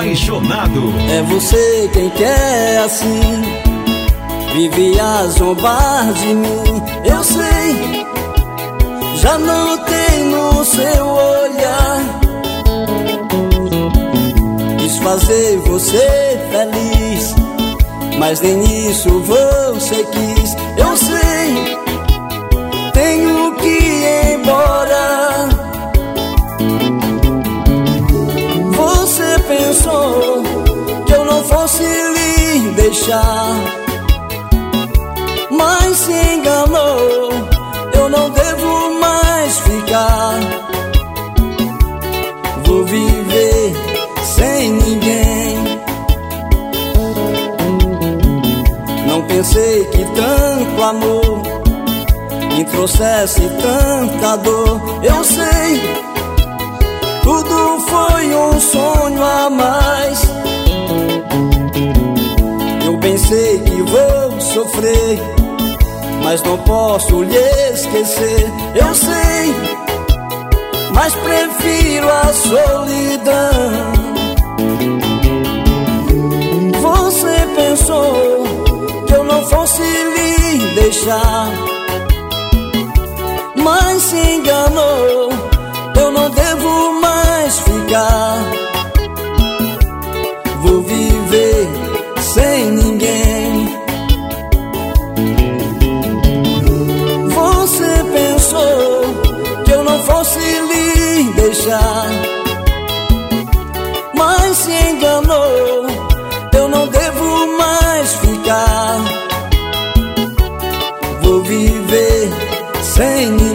Apaixonado. É você quem quer assim, vive a zombar de mim. Eu sei, já notei no seu olhar, quis fazer você feliz, mas nem isso você quis. Eu sei, tenho que ir embora. Você pensou que eu não fosse lhe deixar, mas se enganou, eu não devo mais ficar. Vou viver sem ninguém. Não pensei que tanto amor me trouxesse tanta dor. Eu sei, tudo foi um sonho a mais. Eu bem sei que vou sofrer, mas não posso lhe esquecer. Eu sei, mas prefiro a solidão. Você pensou que eu não fosse lhe deixar, mas se enganou, eu não devo mais ficar. Vou viver sem ninguém. Você pensou que eu não fosse lhe deixar, mas se enganou, eu não devo mais ficar. Vou viver sem ninguém.